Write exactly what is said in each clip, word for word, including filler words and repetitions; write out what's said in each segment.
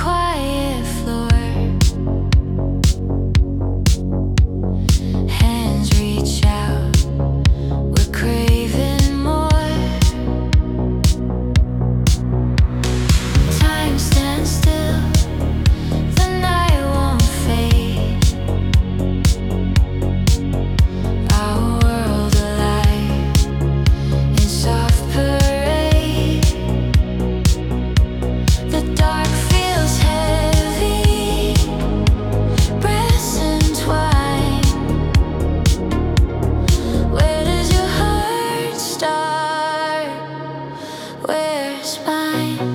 quiet floor. Hands reach out, we're craving more. Time stands still, the night won't fade. Our world alive in soft parade. The dark feels heavy, breaths entwine. Where does your heart start? Where's mine?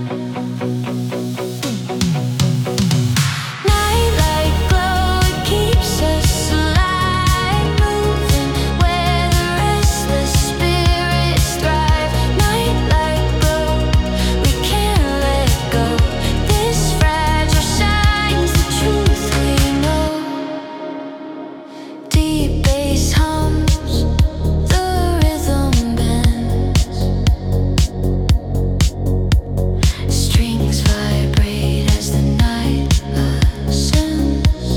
Nightlight glow, it keeps us alive, moving where the restless spirits thrive. Nightlight glow, we can't let go. This fragile shine's the truth we know. Deep bass hums, the rhythm bends. Strings vibrate as the night ascends.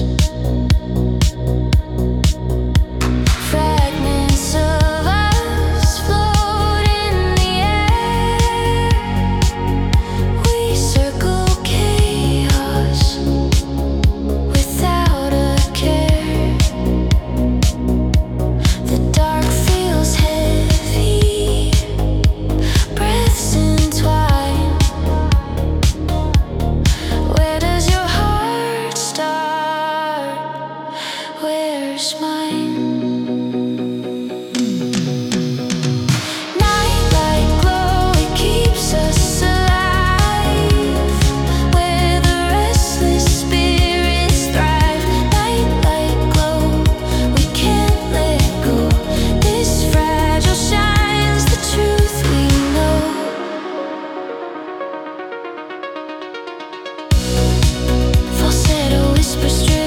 Fragments of us float in the air. We circle chaos without a care. The dark feels heavy, breaths entwine. Where does your heart start? Where's mine? Nightlight glow, it keeps us alive, where the restless spirits thrive. Nightlight glow, we can't let go. This fragile shine's the truth we know. Falsetto whispers through